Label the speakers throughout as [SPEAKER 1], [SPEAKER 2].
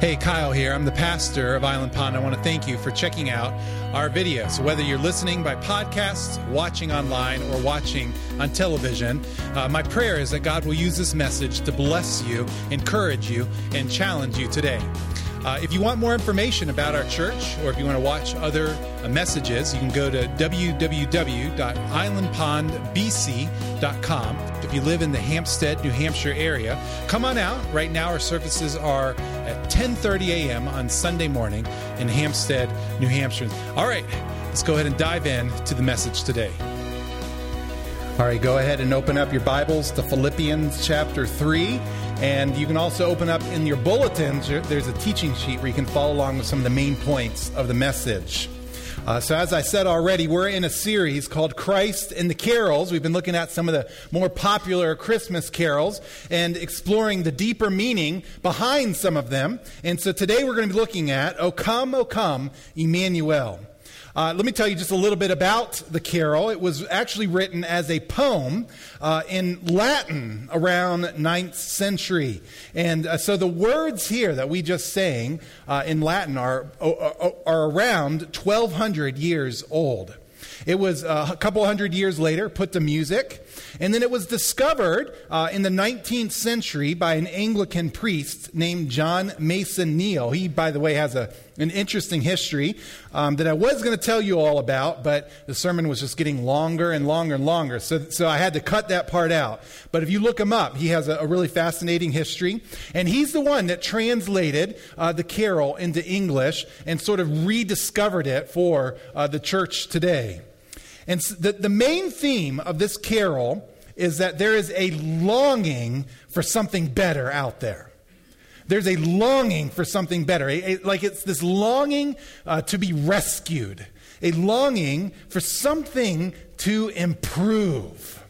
[SPEAKER 1] Hey, Kyle here. I'm the pastor of Island Pond. I want to thank you for checking out our videos. Whether you're listening by podcast, watching online, or watching on television, my prayer is that God will use this message to bless you, encourage you, and challenge you today. If you want more information about our church, or if you want to watch other messages, you can go to www.islandpondbc.com. If you live in the Hampstead, New Hampshire area, come on out. Right now our services are at 10:30 a.m. on Sunday morning in Hampstead, New Hampshire. All right, let's go ahead and dive in to the message today. All right, go ahead and open up your Bibles to Philippians chapter 3. And you can also open up in your bulletins, there's a teaching sheet where you can follow along with some of the main points of the message. So as I said already, we're in a series called Christ in the Carols. We've been looking at some of the more popular Christmas carols and exploring the deeper meaning behind some of them. And so today we're going to be looking at O Come, Emmanuel. Let me tell you just a little bit about the carol. It was actually written as a poem in Latin around 9th century. And so the words here that we just sang in Latin are around 1,200 years old. It was a couple hundred years later put to music, and then it was discovered in the 19th century by an Anglican priest named John Mason Neale. He, by the way, has an interesting history that I was going to tell you all about, but the sermon was just getting longer and longer and longer, so I had to cut that part out. But if you look him up, he has a really fascinating history, and he's the one that translated the carol into English and sort of rediscovered it for the church today. And the main theme of this carol is that there is a longing for something better out there. There's a longing for something better. Like it's this longing to be rescued. A longing for something to improve.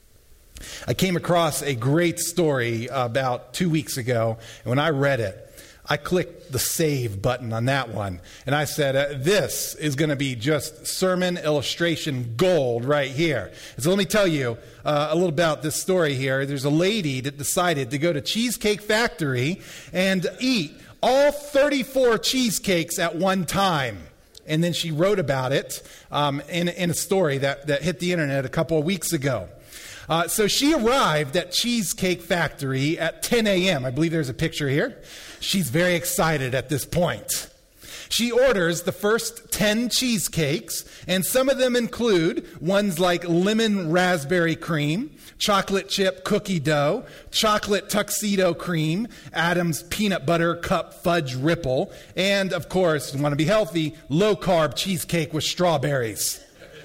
[SPEAKER 1] I came across a great story about 2 weeks ago, and when I read it, I clicked the save button on that one, and I said, this is going to be just sermon illustration gold right here. So let me tell you a little about this story here. There's a lady that decided to go to Cheesecake Factory and eat all 34 cheesecakes at one time. And then she wrote about it in a story that hit the internet a couple of weeks ago. So she arrived at Cheesecake Factory at 10 a.m. I believe there's a picture here. She's very excited at this point. She orders the first 10 cheesecakes, and some of them include ones like lemon raspberry cream, chocolate chip cookie dough, chocolate tuxedo cream, Adam's peanut butter cup fudge ripple, and, of course, you want to be healthy, low-carb cheesecake with strawberries.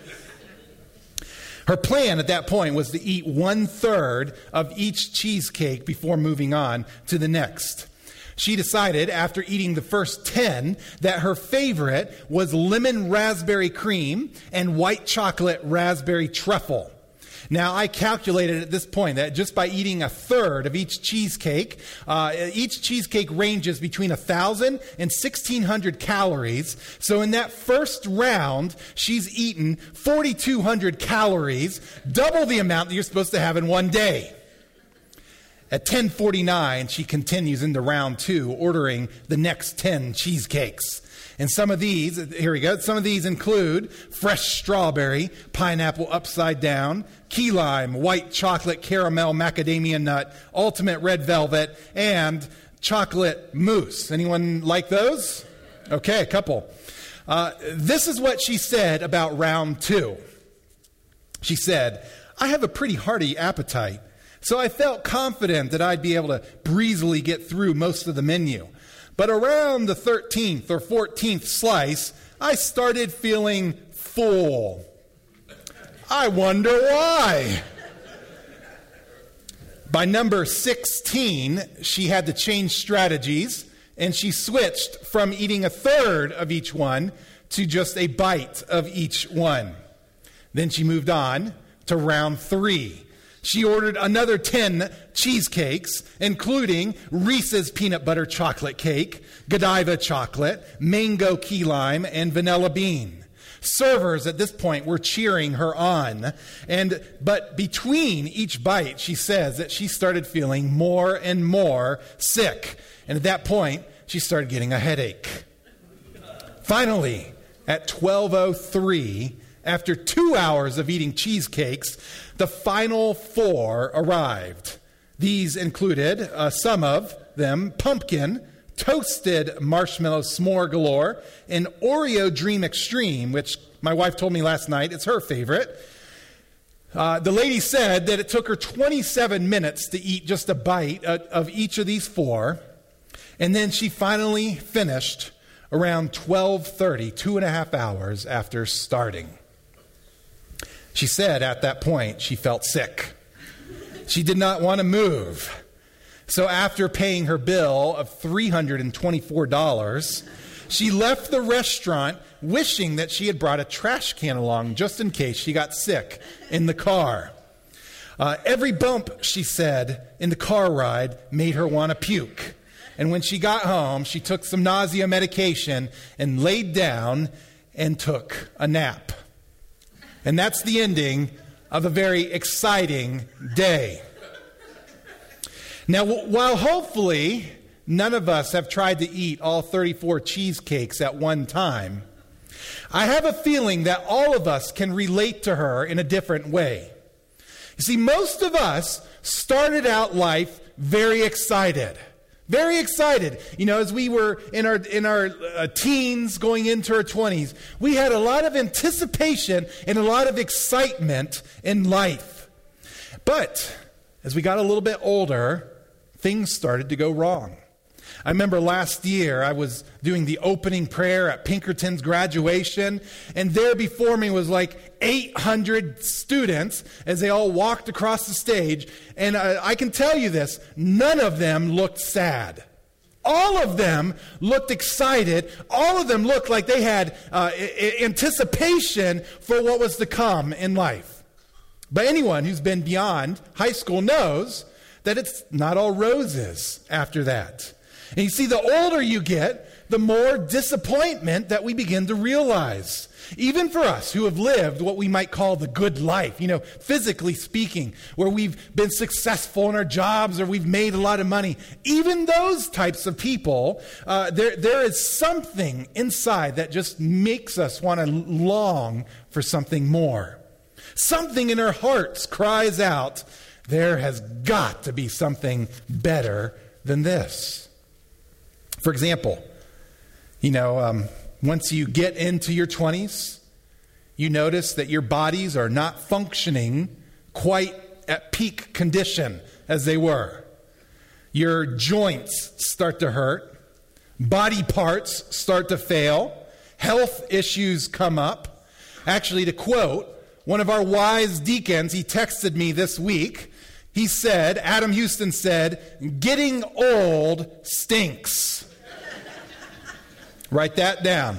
[SPEAKER 1] Her plan at that point was to eat 1/3 of each cheesecake before moving on to the next. She decided after eating the first 10 that her favorite was lemon raspberry cream and white chocolate raspberry truffle. Now, I calculated at this point that just by eating 1/3 of each cheesecake ranges between 1,000 and 1,600 calories. So in that first round, she's eaten 4,200 calories, double the amount that you're supposed to have in one day. At 10:49, she continues into round 2, ordering the next 10 cheesecakes. And some of these, here we go, some of these include fresh strawberry, pineapple upside down, key lime, white chocolate caramel macadamia nut, ultimate red velvet, and chocolate mousse. Anyone like those? Okay, a couple. This is what she said about round 2. She said, "I have a pretty hearty appetite, so I felt confident that I'd be able to breezily get through most of the menu. But around the 13th or 14th slice, I started feeling full. I wonder why." By number 16, she had to change strategies, and she switched from eating 1/3 of each one to just a bite of each one. Then she moved on to round 3. She ordered another 10 cheesecakes, including Reese's peanut butter chocolate cake, Godiva chocolate, mango key lime, and vanilla bean. Servers at this point were cheering her on. But between each bite, she says that she started feeling more and more sick. And at that point, she started getting a headache. Finally, at 12:03, after 2 hours of eating cheesecakes, the final 4 arrived. These included some of them pumpkin, toasted marshmallow s'more galore, and Oreo Dream Extreme, which my wife told me last night it's her favorite. The lady said that it took her 27 minutes to eat just a bite of each of these 4, and then she finally finished around 12:30, 2.5 hours after starting. She said at that point she felt sick. She did not want to move. So after paying her bill of $324, she left the restaurant wishing that she had brought a trash can along just in case she got sick in the car. Every bump, she said, in the car ride made her want to puke. And when she got home, she took some nausea medication and laid down and took a nap. And that's the ending of a very exciting day. Now, while hopefully none of us have tried to eat all 34 cheesecakes at one time, I have a feeling that all of us can relate to her in a different way. You see, most of us started out life very excited. Very excited. You know, as we were in our teens going into our 20s, we had a lot of anticipation and a lot of excitement in life. But as we got a little bit older, things started to go wrong. I remember last year I was doing the opening prayer at Pinkerton's graduation, and there before me was like 800 students as they all walked across the stage. And I can tell you this, none of them looked sad. All of them looked excited. All of them looked like they had anticipation for what was to come in life. But anyone who's been beyond high school knows that it's not all roses after that. And you see, the older you get, the more disappointment that we begin to realize. Even for us who have lived what we might call the good life, you know, physically speaking, where we've been successful in our jobs or we've made a lot of money. Even those types of people, there is something inside that just makes us want to long for something more. Something in our hearts cries out, there has got to be something better than this. For example, you know, once you get into your 20s, you notice that your bodies are not functioning quite at peak condition as they were. Your joints start to hurt. Body parts start to fail. Health issues come up. Actually, to quote one of our wise deacons, he texted me this week. He said, Adam Houston said, "Getting old stinks." Write that down.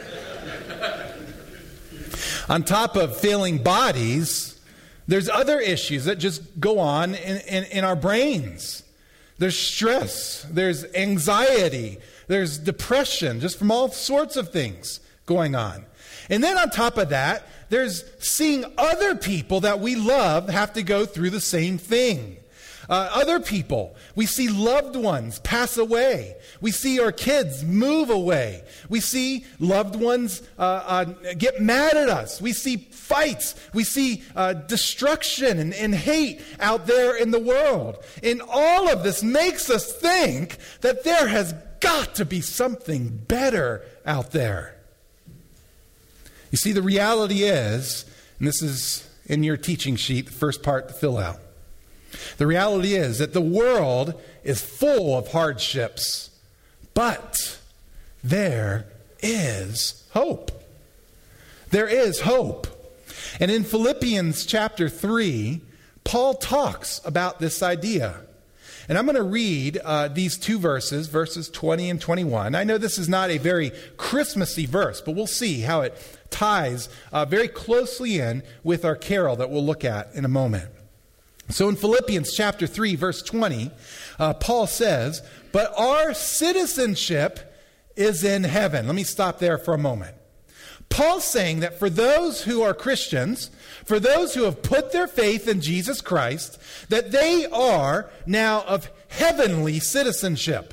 [SPEAKER 1] On top of failing bodies, there's other issues that just go on in our brains. There's stress, there's anxiety, there's depression, just from all sorts of things going on. And then on top of that, there's seeing other people that we love have to go through the same thing. Other people, we see loved ones pass away. We see our kids move away. We see loved ones get mad at us. We see fights. We see destruction and hate out there in the world. And all of this makes us think that there has got to be something better out there. You see, the reality is, and this is in your teaching sheet, the first part to fill out. The reality is that the world is full of hardships, but there is hope. There is hope. And in Philippians chapter 3, Paul talks about this idea. And I'm going to read these two verses, verses 20 and 21. I know this is not a very Christmassy verse, but we'll see how it ties very closely in with our carol that we'll look at in a moment. So in Philippians chapter 3, verse 20, Paul says, "But our citizenship is in heaven." Let me stop there for a moment. Paul's saying that for those who are Christians, for those who have put their faith in Jesus Christ, that they are now of heavenly citizenship.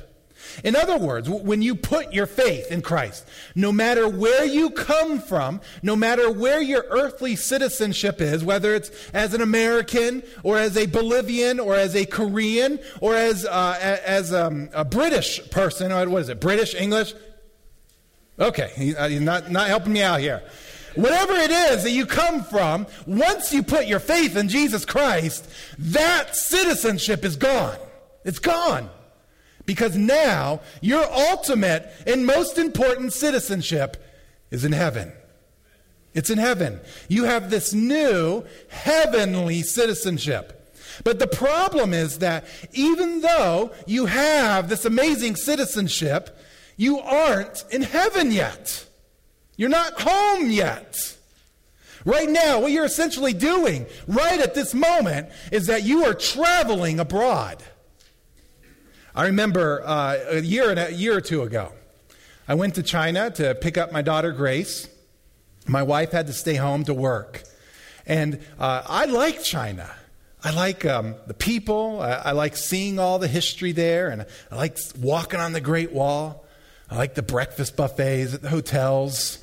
[SPEAKER 1] In other words, when you put your faith in Christ, no matter where you come from, no matter where your earthly citizenship is, whether it's as an American or as a Bolivian or as a Korean or as a British person, or what is it, British, English? Okay, he's not helping me out here. Whatever it is that you come from, once you put your faith in Jesus Christ, that citizenship is gone. It's gone. Because now your ultimate and most important citizenship is in heaven. It's in heaven. You have this new heavenly citizenship. But the problem is that even though you have this amazing citizenship, you aren't in heaven yet. You're not home yet. Right now, what you're essentially doing right at this moment is that you are traveling abroad. I remember a year or two ago, I went to China to pick up my daughter Grace. My wife had to stay home to work. And I like China. I like the people. I like seeing all the history there. And I like walking on the Great Wall. I like the breakfast buffets at the hotels.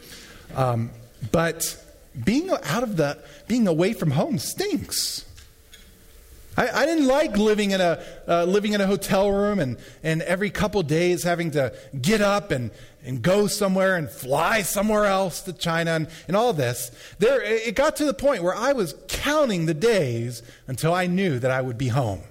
[SPEAKER 1] But being away from home stinks. I didn't like living in a hotel room and every couple days having to get up and go somewhere and fly somewhere else to China and all this. It got to the point where I was counting the days until I knew that I would be home.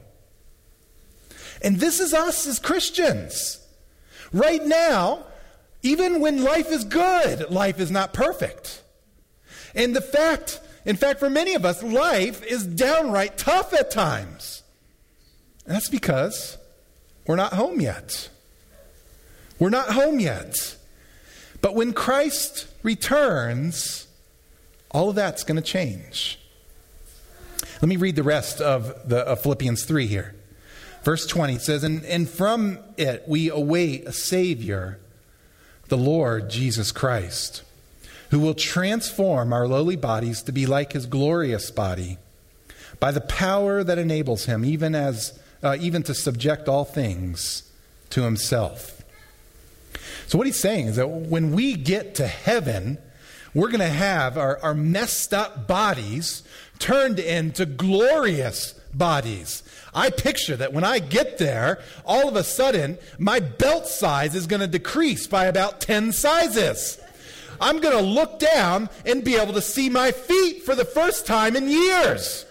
[SPEAKER 1] And this is us as Christians. Right now, even when life is good, life is not perfect. And in fact, for many of us, life is downright tough at times. And that's because we're not home yet. We're not home yet. But when Christ returns, all of that's going to change. Let me read the rest of Philippians 3 here. Verse 20 says, and from it we await a Savior, the Lord Jesus Christ, who will transform our lowly bodies to be like his glorious body by the power that enables him even to subject all things to himself. So what he's saying is that when we get to heaven, we're going to have our messed up bodies turned into glorious bodies. I picture that when I get there, all of a sudden, my belt size is going to decrease by about 10 sizes. I'm going to look down and be able to see my feet for the first time in years.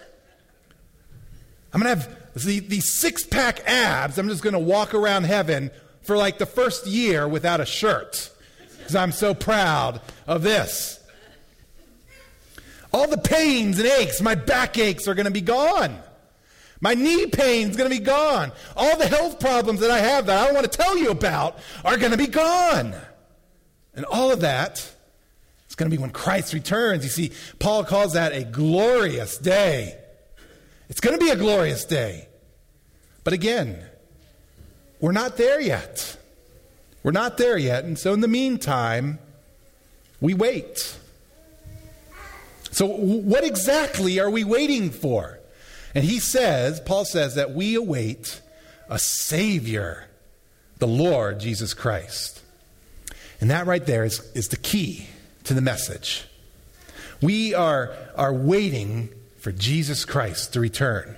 [SPEAKER 1] I'm going to have these six-pack abs. I'm just going to walk around heaven for like the first year without a shirt because I'm so proud of this. All the pains and aches, my back aches are going to be gone. My knee pain is going to be gone. All the health problems that I have that I don't want to tell you about are going to be gone. And all of that is going to be when Christ returns. You see, Paul calls that a glorious day. It's going to be a glorious day. But again, we're not there yet. We're not there yet. And so in the meantime, we wait. So what exactly are we waiting for? And Paul says that we await a Savior, the Lord Jesus Christ. And that right there is the key to the message. We are waiting for Jesus Christ to return.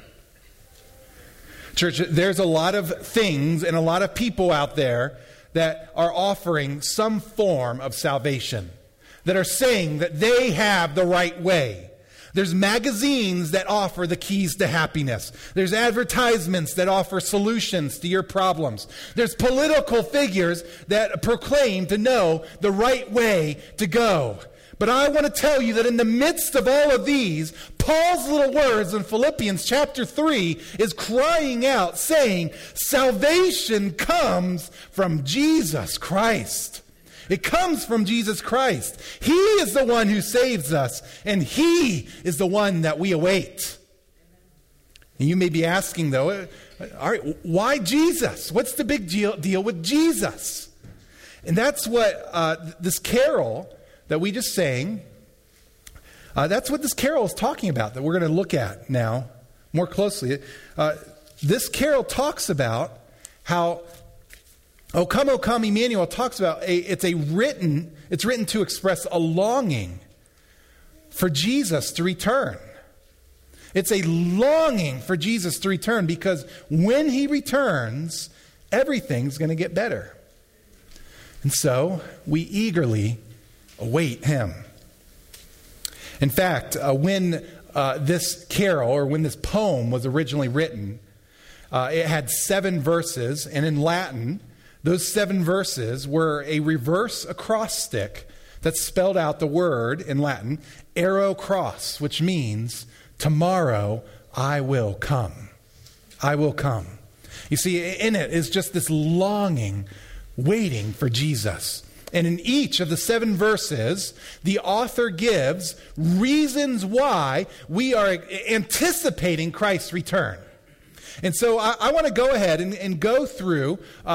[SPEAKER 1] Church, there's a lot of things and a lot of people out there that are offering some form of salvation, that are saying that they have the right way. There's magazines that offer the keys to happiness. There's advertisements that offer solutions to your problems. There's political figures that proclaim to know the right way to go. But I want to tell you that in the midst of all of these, Paul's little words in Philippians chapter 3 is crying out, saying, salvation comes from Jesus Christ. It comes from Jesus Christ. He is the one who saves us, and He is the one that we await. And you may be asking, though, all right, why Jesus? What's the big deal with Jesus? And that's what this carol that we just sang, that's what this carol is talking about, that we're going to look at now more closely. This carol talks about how O come, Emmanuel talks about it's written to express a longing for Jesus to return. It's a longing for Jesus to return because when he returns, everything's going to get better. And so we eagerly await him. In fact, when this carol or when this poem was originally written, it had 7 verses, and in Latin, those 7 verses were a reverse acrostic that spelled out the word in Latin, ero cros, which means, tomorrow I will come. I will come. You see, in it is just this longing, waiting for Jesus. And in each of the 7 verses, the author gives reasons why we are anticipating Christ's return. And so I want to go ahead and go through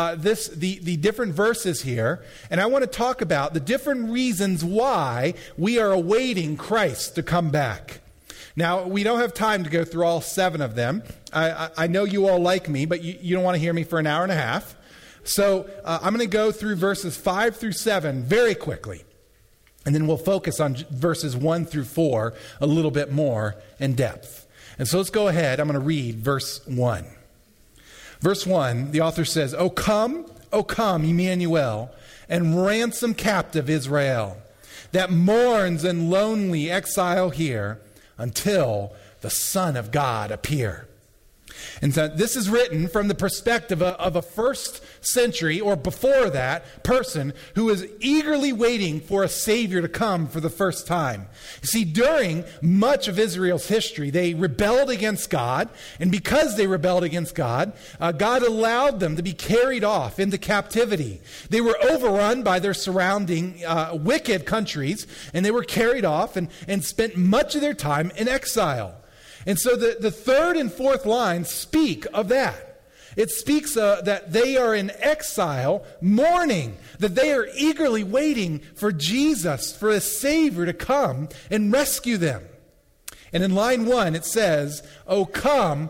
[SPEAKER 1] the different verses here, and I want to talk about the different reasons why we are awaiting Christ to come back. Now, we don't have time to go through all 7 of them. I know you all like me, but you don't want to hear me for an hour and a half. So I'm going to go through verses 5 through 7 very quickly, and then we'll focus on verses 1 through 4 a little bit more in depth. And so let's go ahead. I'm going to read verse 1. Verse 1, the author says, O come, Emmanuel, and ransom captive Israel, that mourns in lonely exile here until the Son of God appear. And so this is written from the perspective of a first century or before that person who is eagerly waiting for a Savior to come for the first time. You see, during much of Israel's history, they rebelled against God. And because they rebelled against God, God allowed them to be carried off into captivity. They were overrun by their surrounding wicked countries, and they were carried off and spent much of their time in exile. And so the 3rd and 4th lines speak of that. It speaks that they are in exile, mourning, that they are eagerly waiting for Jesus, for a Savior to come and rescue them. And in line 1, it says, O come,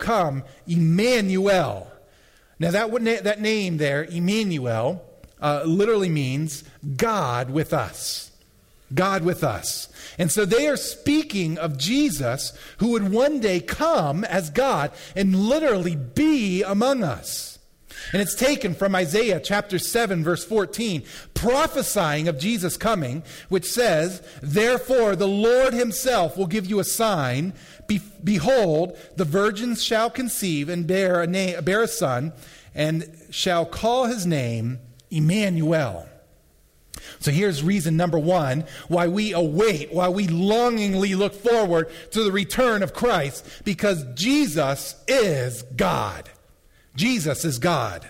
[SPEAKER 1] Emmanuel. Now that name there, Emmanuel, literally means God with us. God with us. And so they are speaking of Jesus, who would one day come as God and literally be among us. And it's taken from Isaiah chapter 7, verse 14, prophesying of Jesus coming, which says, Therefore the Lord himself will give you a sign. Behold, the virgins shall conceive and bear a son, and shall call his name Emmanuel. So here's reason number 1 why we await, why we longingly look forward to the return of Christ, because Jesus is God. Jesus is God.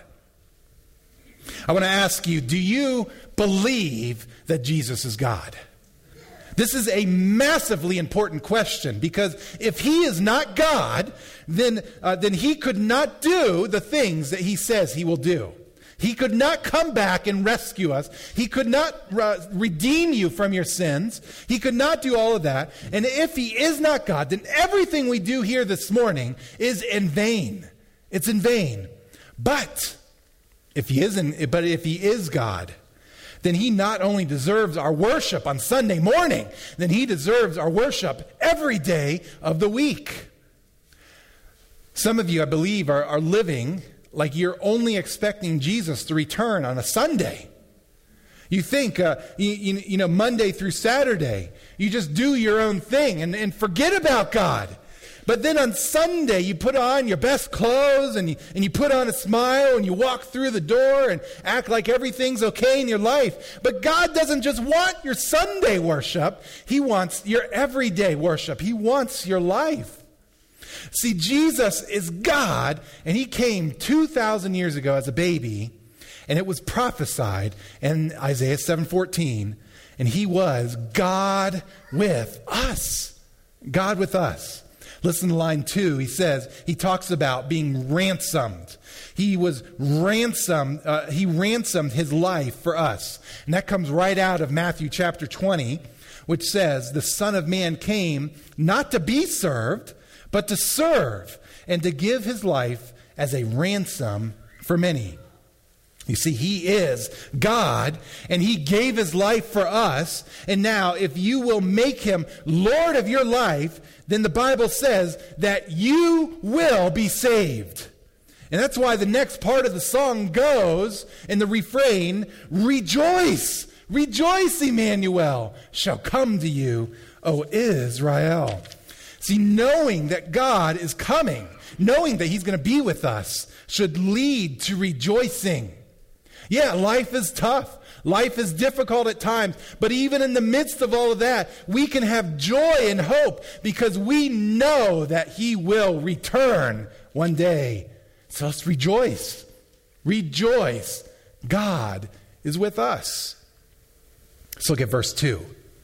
[SPEAKER 1] I want to ask you, do you believe that Jesus is God? This is a massively important question, because if he is not God, then he could not do the things that he says he will do. He could not come back and rescue us. He could not redeem you from your sins. He could not do all of that. And if he is not God, then everything we do here this morning is in vain. It's in vain. But if he is God, then he not only deserves our worship on Sunday morning, then he deserves our worship every day of the week. Some of you, I believe, are living like you're only expecting Jesus to return on a Sunday. You think, Monday through Saturday, you just do your own thing and forget about God. But then on Sunday, you put on your best clothes and you put on a smile and you walk through the door and act like everything's okay in your life. But God doesn't just want your Sunday worship. He wants your everyday worship. He wants your life. See, Jesus is God, and he came 2,000 years ago as a baby, and it was prophesied in Isaiah 7:14, and he was God with us. God with us. Listen to line 2. He talks about being ransomed. He was ransomed. He ransomed his life for us. And that comes right out of Matthew chapter 20, which says, the Son of Man came not to be served, but to serve and to give his life as a ransom for many. You see, he is God, and he gave his life for us. And now, if you will make him Lord of your life, then the Bible says that you will be saved. And that's why the next part of the song goes in the refrain, rejoice, rejoice, Emmanuel shall come to you, O Israel. See, knowing that God is coming, knowing that he's going to be with us, should lead to rejoicing. Yeah, life is tough. Life is difficult at times. But even in the midst of all of that, we can have joy and hope because we know that he will return one day. So let's rejoice. Rejoice. God is with us. Let's look at verse 2.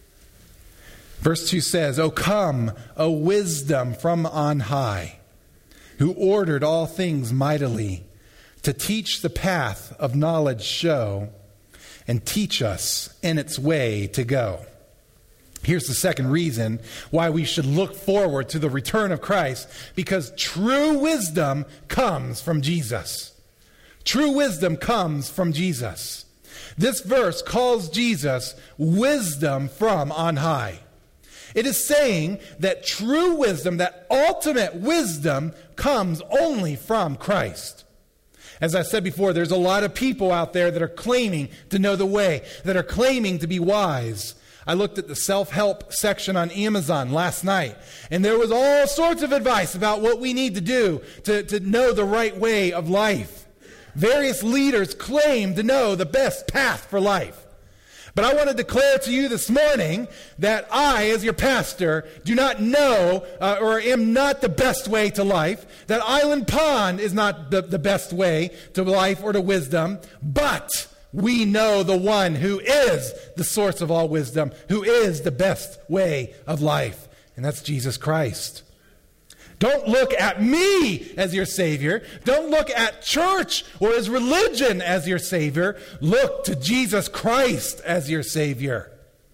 [SPEAKER 1] Verse 2 says, O come, O wisdom from on high, who ordered all things mightily, to teach the path of knowledge show, and teach us in its way to go. Here's the second reason why we should look forward to the return of Christ, because true wisdom comes from Jesus. True wisdom comes from Jesus. This verse calls Jesus wisdom from on high. It is saying that true wisdom, that ultimate wisdom, comes only from Christ. As I said before, there's a lot of people out there that are claiming to know the way, that are claiming to be wise. I looked at the self-help section on Amazon last night, and there was all sorts of advice about what we need to do to know the right way of life. Various leaders claim to know the best path for life. But I want to declare to you this morning that I, as your pastor, do not know or am not the best way to life, that Island Pond is not the best way to life or to wisdom, but we know the one who is the source of all wisdom, who is the best way of life, and that's Jesus Christ. Don't look at me as your Savior. Don't look at church or as religion as your Savior. Look to Jesus Christ as your Savior.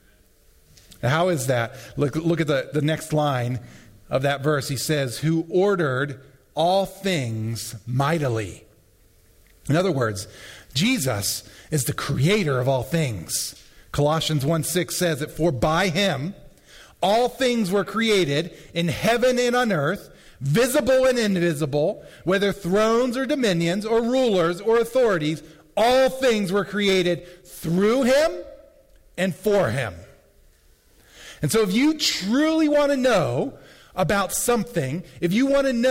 [SPEAKER 1] Now, how is that? Look at the next line of that verse. He says, who ordered all things mightily. In other words, Jesus is the creator of all things. Colossians 1:6 says that for by him all things were created in heaven and on earth, visible and invisible, whether thrones or dominions or rulers or authorities, all things were created through him and for him. And so if you truly want to know about something, you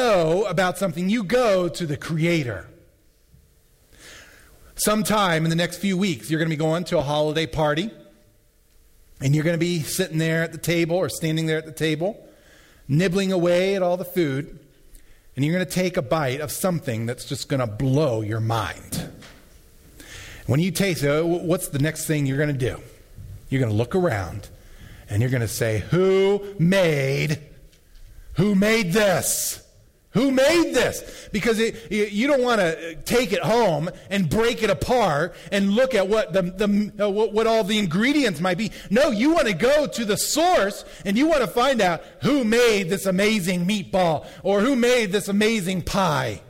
[SPEAKER 1] go to the Creator. Sometime in the next few weeks, you're going to be going to a holiday party, and you're going to be sitting there at the table or standing there at the table, nibbling away at all the food, and you're going to take a bite of something that's just going to blow your mind. When you taste it, what's the next thing you're going to do? You're going to look around, and you're going to say, who made this? Who made this? Because you don't want to take it home and break it apart and look at what all the ingredients might be. No, you want to go to the source and you want to find out who made this amazing meatball or who made this amazing pie.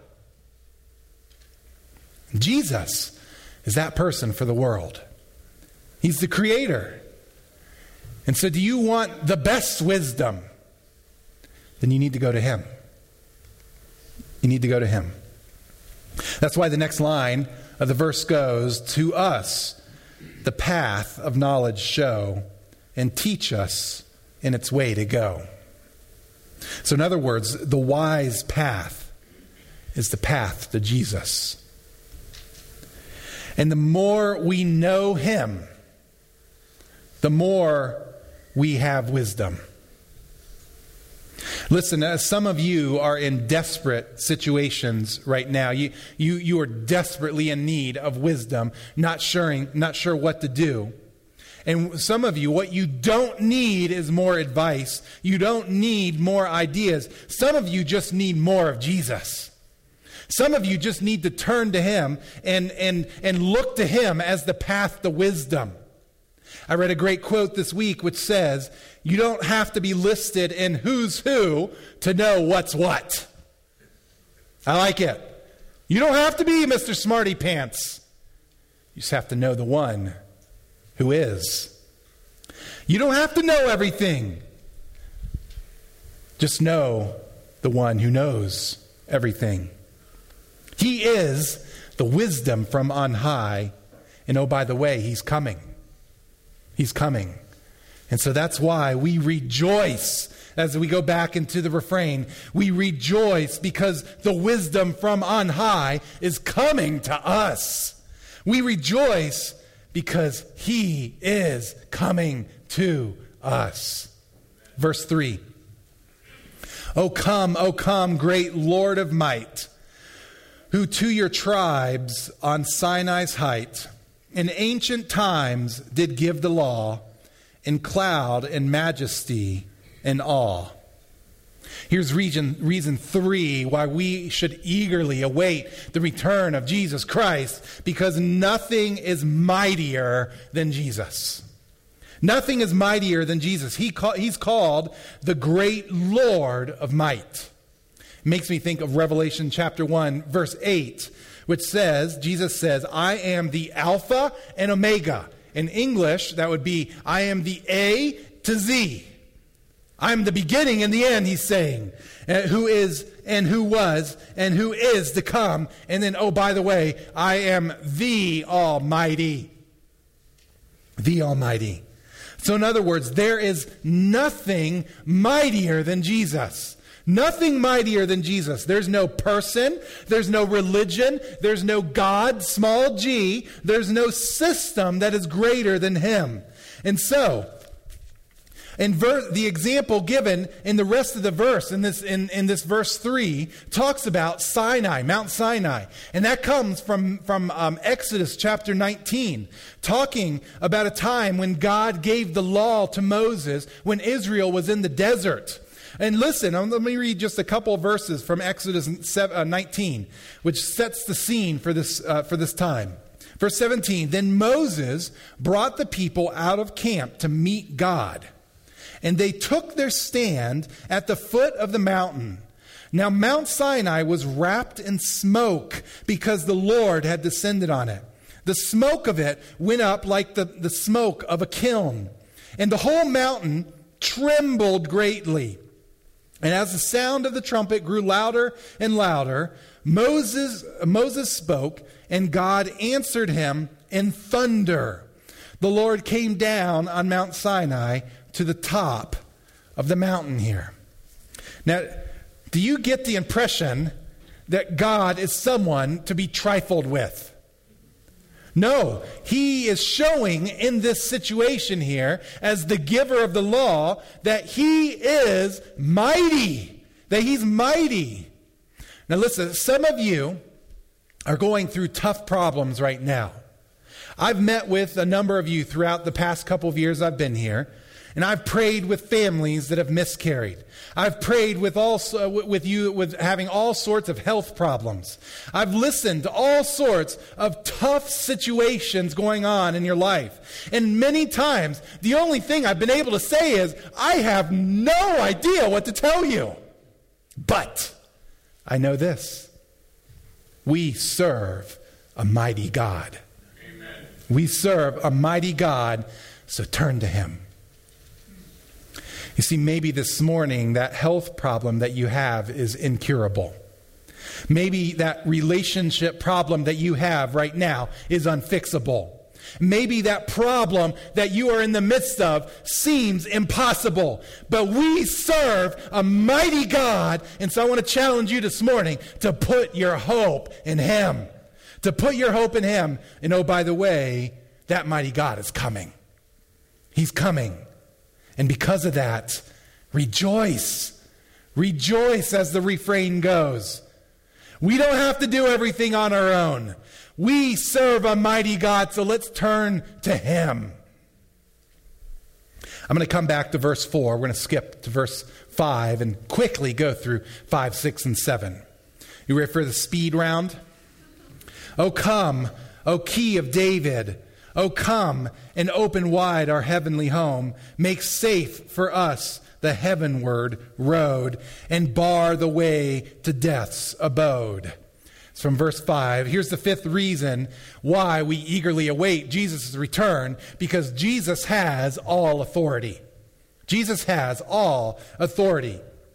[SPEAKER 1] Jesus is that person for the world. He's the creator. And so do you want the best wisdom? Then you need to go to him. You need to go to him. That's why the next line of the verse goes, to us the path of knowledge show and teach us in its way to go. So in other words, the wise path is the path to Jesus. And the more we know him, the more we have wisdom. Listen, some of you are in desperate situations right now. You are desperately in need of wisdom, not sure what to do. And some of you, what you don't need is more advice. You don't need more ideas. Some of you just need more of Jesus. Some of you just need to turn to him and look to him as the path to wisdom. I read a great quote this week which says, you don't have to be listed in who's who to know what's what. I like it. You don't have to be Mr. Smarty Pants. You just have to know the one who is. You don't have to know everything. Just know the one who knows everything. He is the wisdom from on high. And oh, by the way, he's coming. He's coming. And so that's why we rejoice as we go back into the refrain. We rejoice because the wisdom from on high is coming to us. We rejoice because he is coming to us. Verse 3. O come, great Lord of might, who to your tribes on Sinai's height in ancient times did give the law in cloud and majesty and awe. Here's reason 3 why we should eagerly await the return of Jesus Christ, because nothing is mightier than Jesus. Nothing is mightier than Jesus. He's called the great Lord of might. It makes me think of Revelation chapter 1, verse 8, which says, Jesus says, I am the Alpha and Omega. In English, that would be, I am the A to Z. I'm the beginning and the end, he's saying. Who is and who was and who is to come. And then, oh, by the way, I am the Almighty. The Almighty. So in other words, there is nothing mightier than Jesus. Nothing mightier than Jesus. There's no person, there's no religion, there's no God, small g, there's no system that is greater than him. And so, the example given in the rest of the verse, in this verse 3, talks about Sinai, Mount Sinai. And that comes from Exodus chapter 19, talking about a time when God gave the law to Moses when Israel was in the desert. And listen, let me read just a couple of verses from Exodus 19, which sets the scene for this time. Verse 17, then Moses brought the people out of camp to meet God. And they took their stand at the foot of the mountain. Now Mount Sinai was wrapped in smoke because the Lord had descended on it. The smoke of it went up like the smoke of a kiln. And the whole mountain trembled greatly. And as the sound of the trumpet grew louder and louder, Moses spoke, and God answered him in thunder. The Lord came down on Mount Sinai to the top of the mountain here. Now, do you get the impression that God is someone to be trifled with? No, he is showing in this situation here, as the giver of the law, that he is mighty, that he's mighty. Now listen, some of you are going through tough problems right now. I've met with a number of you throughout the past couple of years I've been here, and I've prayed with families that have miscarried. I've prayed with you with having all sorts of health problems. I've listened to all sorts of tough situations going on in your life. And many times, the only thing I've been able to say is, I have no idea what to tell you. But I know this. We serve a mighty God. Amen. We serve a mighty God, so turn to him. You see, maybe this morning that health problem that you have is incurable. Maybe that relationship problem that you have right now is unfixable. Maybe that problem that you are in the midst of seems impossible. But we serve a mighty God, and so I want to challenge you this morning to put your hope in him. To put your hope in him. And oh, by the way, that mighty God is coming. He's coming. And because of that, rejoice. Rejoice, as the refrain goes. We don't have to do everything on our own. We serve a mighty God, so let's turn to him. I'm going to come back to verse 4. We're going to skip to verse 5 and quickly go through 5, 6, and 7. You ready for the speed round? O come, O key of David. O come and open wide our heavenly home. Make safe for us the heavenward road and bar the way to death's abode. It's from verse 5. Here's the fifth reason why we eagerly await Jesus' return, because Jesus has all authority. Jesus has all authority.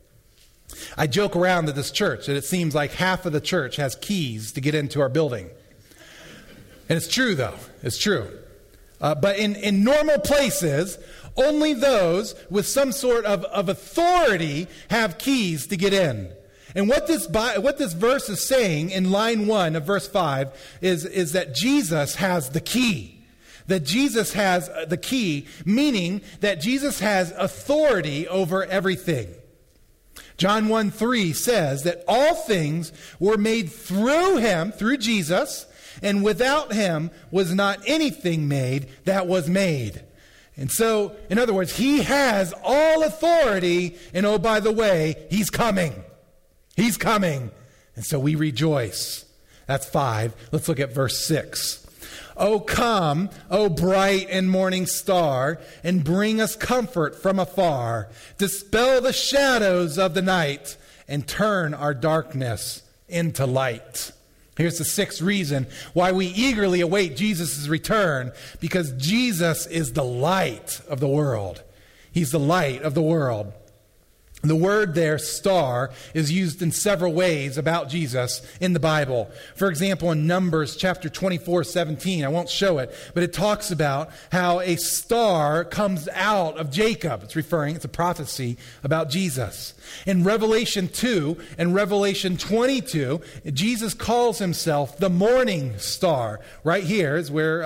[SPEAKER 1] I joke around at this church that it seems like half of the church has keys to get into our building. And it's true, though. It's true. But in normal places, only those with some sort of authority have keys to get in. And what this verse is saying in line 1 of verse 5 is that Jesus has the key. That Jesus has the key, meaning that Jesus has authority over everything. John 1:3 says that all things were made through him, through Jesus, and without him was not anything made that was made. And so, in other words, he has all authority, and oh, by the way, he's coming. He's coming. And so we rejoice. That's 5. Let's look at verse 6. O come, O bright and morning star, and bring us comfort from afar. Dispel the shadows of the night, and turn our darkness into light. Here's the 6th reason why we eagerly await Jesus' return, because Jesus is the light of the world. He's the light of the world. The word there, star, is used in several ways about Jesus in the Bible. For example, in Numbers chapter 24:17, I won't show it, but it talks about how a star comes out of Jacob. It's a prophecy about Jesus. In Revelation 2 and Revelation 22, Jesus calls himself the morning star. Right here is where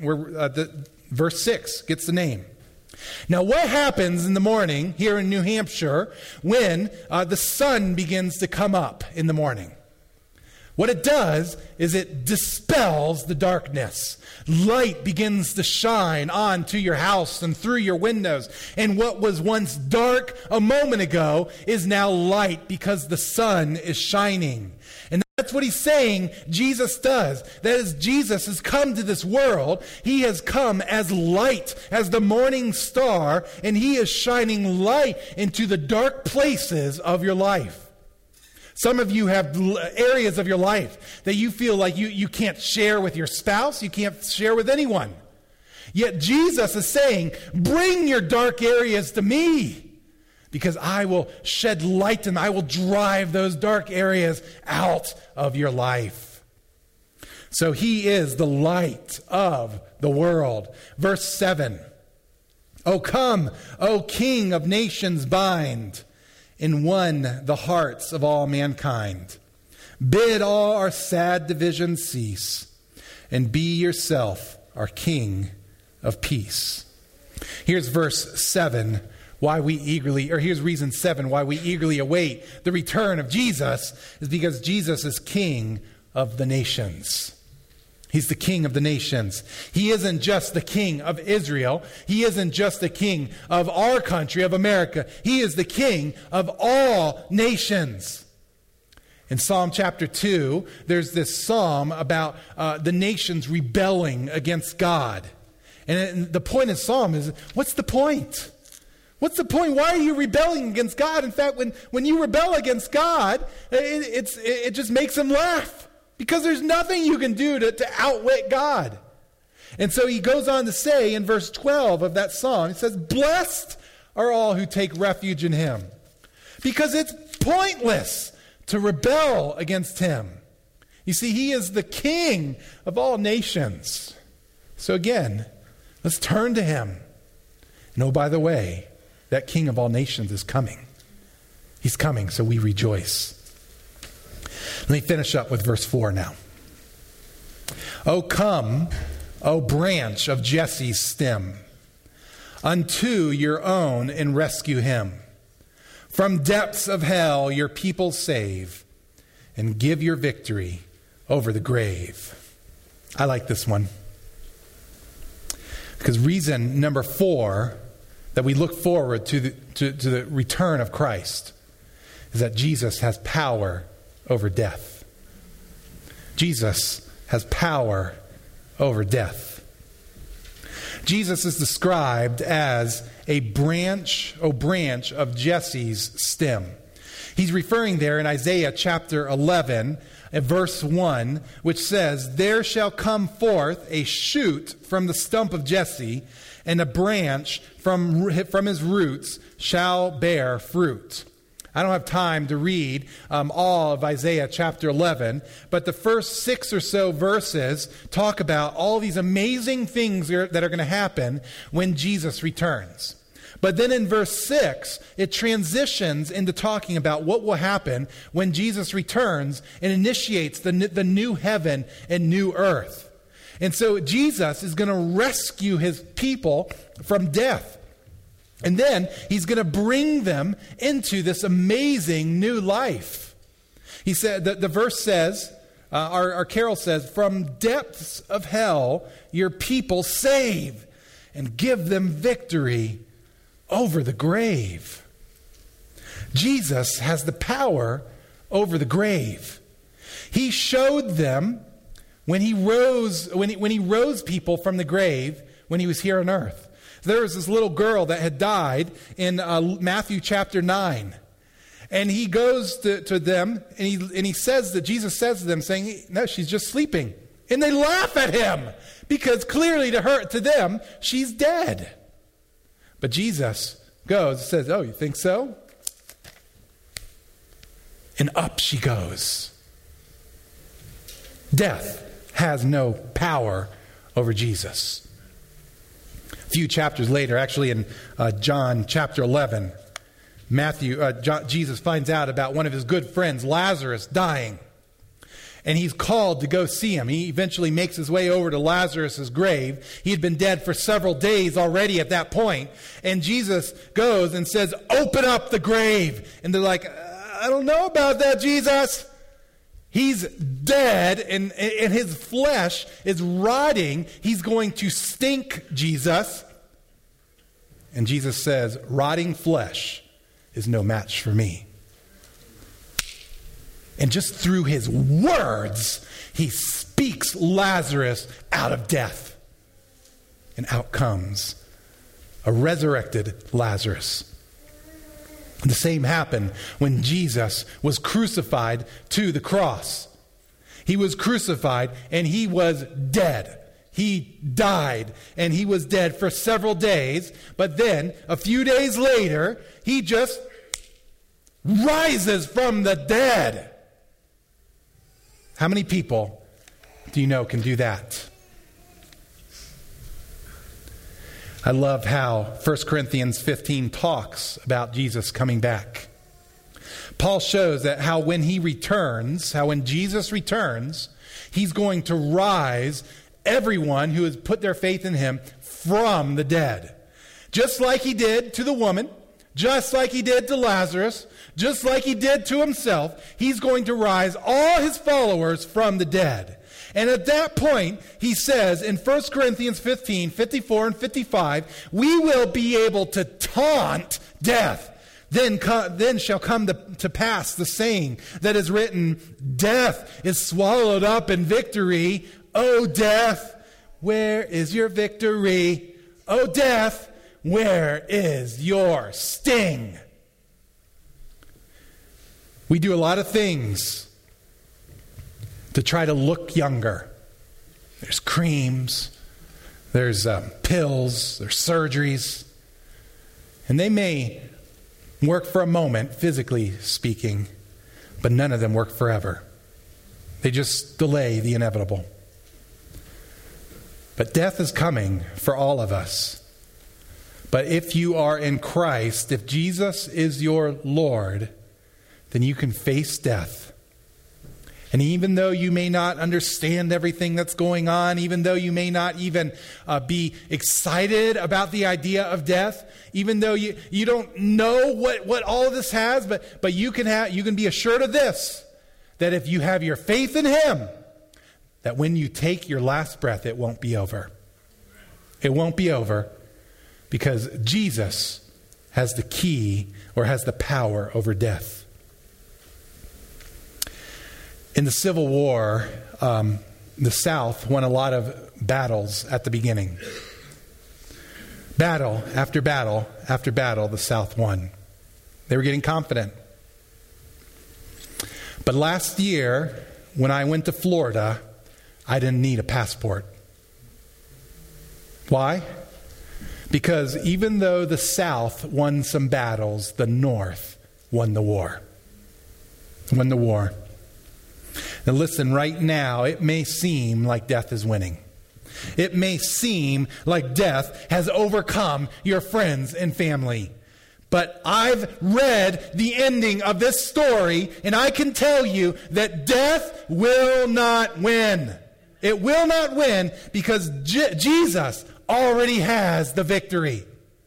[SPEAKER 1] verse 6 gets the name. Now, what happens in the morning here in New Hampshire when the sun begins to come up in the morning? What it does is it dispels the darkness. Light begins to shine onto your house and through your windows. And what was once dark a moment ago is now light because the sun is shining. And that's what he's saying Jesus does. That is, Jesus has come to this world. He has come as light, as the morning star, and he is shining light into the dark places of your life. Some of you have areas of your life that you feel like you can't share with your spouse, you can't share with anyone. Yet Jesus is saying, bring your dark areas to me, because I will shed light and I will drive those dark areas out of your life. So he is the light of the world. Verse 7. O come, O King of nations, bind in one the hearts of all mankind. Bid all our sad divisions cease, and be yourself our King of peace. Here's verse 7. Here's reason 7 why we eagerly await the return of Jesus, is because Jesus is King of the nations. He's the King of the nations. He isn't just the King of Israel. He isn't just the King of our country, of America. He is the King of all nations. In Psalm chapter 2, there's this psalm about the nations rebelling against God. And the point of the psalm is, what's the point? What's the point? Why are you rebelling against God? In fact, when you rebel against God, it just makes him laugh. Because there's nothing you can do to outwit God. And so he goes on to say in verse 12 of that psalm, he says, blessed are all who take refuge in him. Because it's pointless to rebel against him. You see, he is the King of all nations. So again, let's turn to him. And oh, by the way, that King of all nations is coming. He's coming, so we rejoice. Let me finish up with verse 4 now. O come, O branch of Jesse's stem, unto your own and rescue him. From depths of hell your people save, and give your victory over the grave. I like this one. Because reason number 4 that we look forward to the return of Christ is that Jesus has power over death. Jesus has power over death. Jesus is described as a branch of Jesse's stem. He's referring there in Isaiah chapter 11 verse 1, which says, "There shall come forth a shoot from the stump of Jesse, and a branch from his roots shall bear fruit." I don't have time to read all of Isaiah chapter 11, but the first 6 or so verses talk about all these amazing things that are going to happen when Jesus returns. But then in verse 6, it transitions into talking about what will happen when Jesus returns and initiates the new heaven and new earth. And so Jesus is going to rescue his people from death. And then he's going to bring them into this amazing new life. He said, the verse says, our carol says, "From depths of hell your people save, and give them victory over the grave." Jesus has the power over the grave. He showed them when he rose people from the grave when he was here on earth. There was this little girl that had died in Matthew chapter 9. And he goes to them, and he says that Jesus says to them, saying, "No, she's just sleeping." And they laugh at him, because clearly to them, she's dead. But Jesus goes and says, "Oh, you think so?" And up she goes. Death has no power over Jesus. A few chapters later, actually in John chapter 11, Jesus finds out about one of his good friends, Lazarus, dying. And he's called to go see him. He eventually makes his way over to Lazarus' grave. He had been dead for several days already at that point. And Jesus goes and says, "Open up the grave." And they're like, "I don't know about that, Jesus." He's dead, and his flesh is rotting. He's going to stink, Jesus. And Jesus says, "Rotting flesh is no match for me." And just through his words, he speaks Lazarus out of death. And out comes a resurrected Lazarus. The same happened when Jesus was crucified to the cross. He was crucified and he was dead. He died and he was dead for several days. But then, a few days later, he just rises from the dead. How many people do you know can do that? I love how 1 Corinthians 15 talks about Jesus coming back. Paul shows that how when Jesus returns, he's going to rise everyone who has put their faith in him from the dead. Just like he did to the woman, just like he did to Lazarus, just like he did to himself, he's going to rise all his followers from the dead. And at that point, he says in 1 Corinthians 15, 54 and 55, we will be able to taunt death. Then shall come to pass the saying that is written, "Death is swallowed up in victory. O death, where is your victory? O death, where is your sting?" We do a lot of things to try to look younger. There's creams, there's pills, there's surgeries. And they may work for a moment, physically speaking, but none of them work forever. They just delay the inevitable. But death is coming for all of us. But if you are in Christ, if Jesus is your Lord, then you can face death. And even though you may not understand everything that's going on, even though you may not even be excited about the idea of death, even though you don't know what all of this has, but you can be assured of this, that if you have your faith in him, that when you take your last breath, it won't be over. It won't be over because Jesus has the key or has the power over death. In the Civil War, the South won a lot of battles at the beginning. Battle after battle after battle, the South won. They were getting confident. But last year, when I went to Florida, I didn't need a passport. Why? Because even though the South won some battles, the North won the war. Won the war. Now listen, right now, it may seem like death is winning. It may seem like death has overcome your friends and family. But I've read the ending of this story, and I can tell you that death will not win. It will not win because Jesus already has the victory.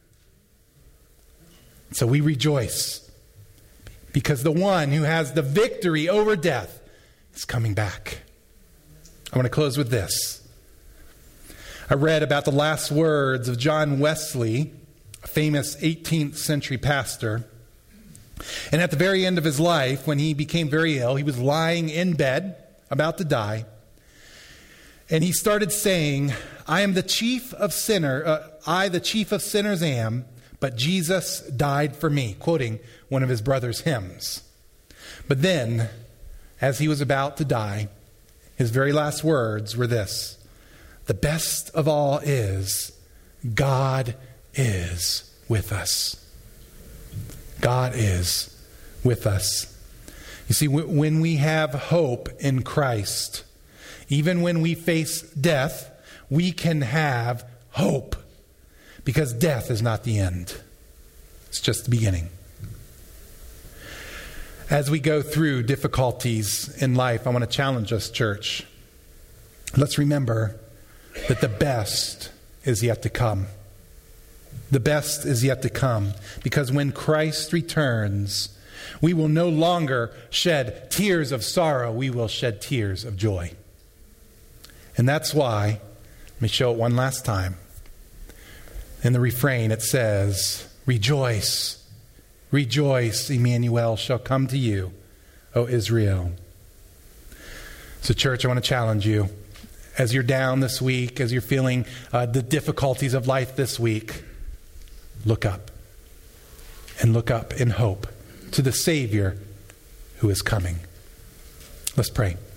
[SPEAKER 1] So we rejoice because the one who has the victory over death is coming back. I want to close with this. I read about the last words of John Wesley, a famous 18th century pastor. And at the very end of his life, when he became very ill, he was lying in bed, about to die. And he started saying, I, the chief of sinners am, but Jesus died for me, quoting one of his brother's hymns. But then, as he was about to die, his very last words were this: the best of all is, God is with us. God is with us. You see, when we have hope in Christ, even when we face death, we can have hope because death is not the end. It's just the beginning. As we go through difficulties in life, I want to challenge us, church. Let's remember that the best is yet to come. The best is yet to come, because when Christ returns, we will no longer shed tears of sorrow. We will shed tears of joy. And that's why, let me show it one last time. In the refrain it says, rejoice, rejoice, Emmanuel shall come to you, O Israel. So church, I want to challenge you. As you're down this week, as you're feeling the difficulties of life this week, look up. And look up in hope to the Savior who is coming. Let's pray.